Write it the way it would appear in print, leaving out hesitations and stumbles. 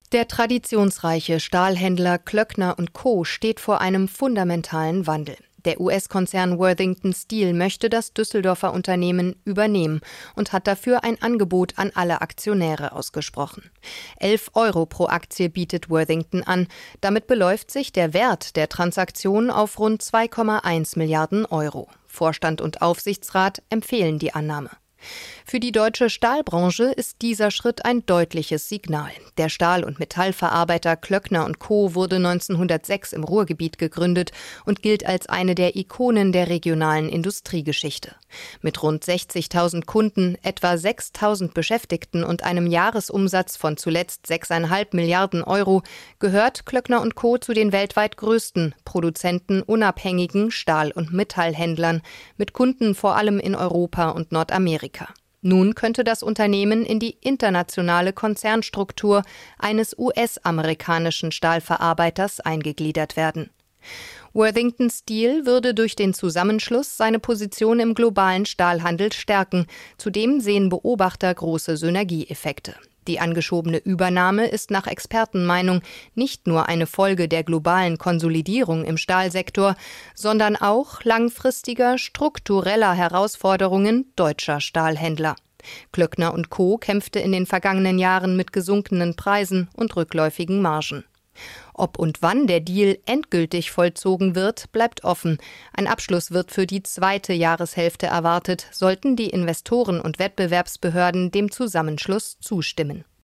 Der traditionsreiche Stahlhändler Klöckner & Co. steht vor einem fundamentalen Wandel. Der US-Konzern Worthington Steel möchte das Düsseldorfer Unternehmen übernehmen und hat dafür ein Angebot an alle Aktionäre ausgesprochen. 11 € pro Aktie bietet Worthington an. Damit beläuft sich der Wert der Transaktion auf rund 2,1 Milliarden €. Vorstand und Aufsichtsrat empfehlen die Annahme. Für die deutsche Stahlbranche ist dieser Schritt ein deutliches Signal. Der Stahl- und Metallverarbeiter Klöckner & Co. wurde 1906 im Ruhrgebiet gegründet und gilt als eine der Ikonen der regionalen Industriegeschichte. Mit rund 60.000 Kunden, etwa 6.000 Beschäftigten und einem Jahresumsatz von zuletzt 6,5 Milliarden € gehört Klöckner & Co. zu den weltweit größten produzentenunabhängigen Stahl- und Metallhändlern, mit Kunden vor allem in Europa und Nordamerika. Nun könnte das Unternehmen in die internationale Konzernstruktur eines US-amerikanischen Stahlverarbeiters eingegliedert werden. Worthington Steel würde durch den Zusammenschluss seine Position im globalen Stahlhandel stärken. Zudem sehen Beobachter große Synergieeffekte. Die angeschobene Übernahme ist nach Expertenmeinung nicht nur eine Folge der globalen Konsolidierung im Stahlsektor, sondern auch langfristiger struktureller Herausforderungen deutscher Stahlhändler. Klöckner & Co. kämpfte in den vergangenen Jahren mit gesunkenen Preisen und rückläufigen Margen. Ob und wann der Deal endgültig vollzogen wird, bleibt offen. Ein Abschluss wird für die zweite Jahreshälfte erwartet, sollten die Investoren und Wettbewerbsbehörden dem Zusammenschluss zustimmen.